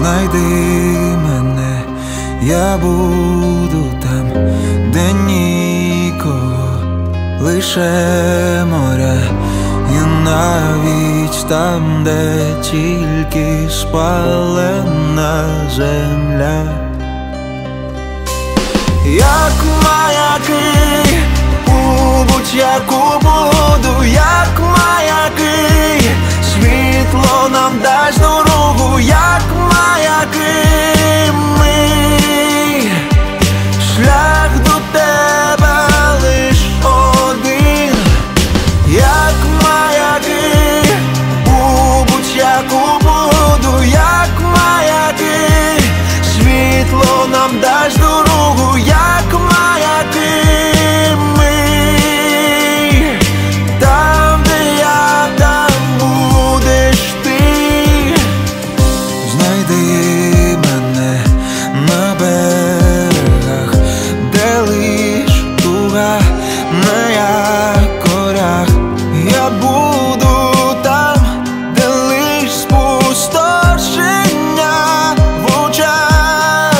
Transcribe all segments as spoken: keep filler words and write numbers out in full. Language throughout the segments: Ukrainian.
знайди мене, я буду там, де нікого, лише моря. І навіть там, де тільки спалена земля. Як маяки у будь-яку погоду, як маяки, світло нам дасть дорогу, як маяки ми, шлях до тебе лиш один. Як маяки у будь-яку погоду, як маяки, світло нам дасть дорогу, як маяки ми, там, де я, там будеш ти. Знайди мене на берегах, де лиш туга на якорях. Я буду там, де лиш спустошення в очах.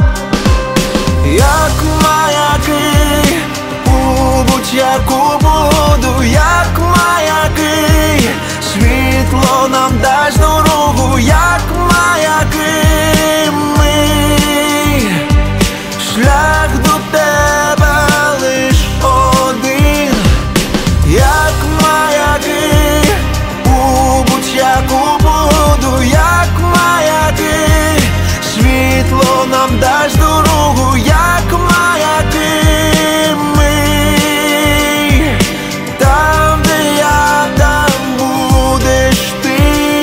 Як маяки у будь-яку погоду, як маяки, світло нам дасть дорогу, як маяки ми, шлях до тебе лиш один. Як маяки у будь-яку погоду, як маяки, світло нам дасть дорогу, як маяки ми, там, де я, там будеш ти.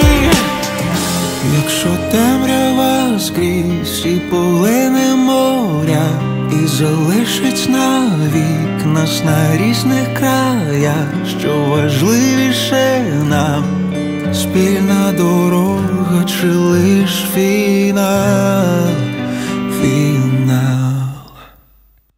Якщо темрява скрізь і полине моря, і залишить навік нас на різних краях, що важливіше нам, спільна дорога чи лиш фінал?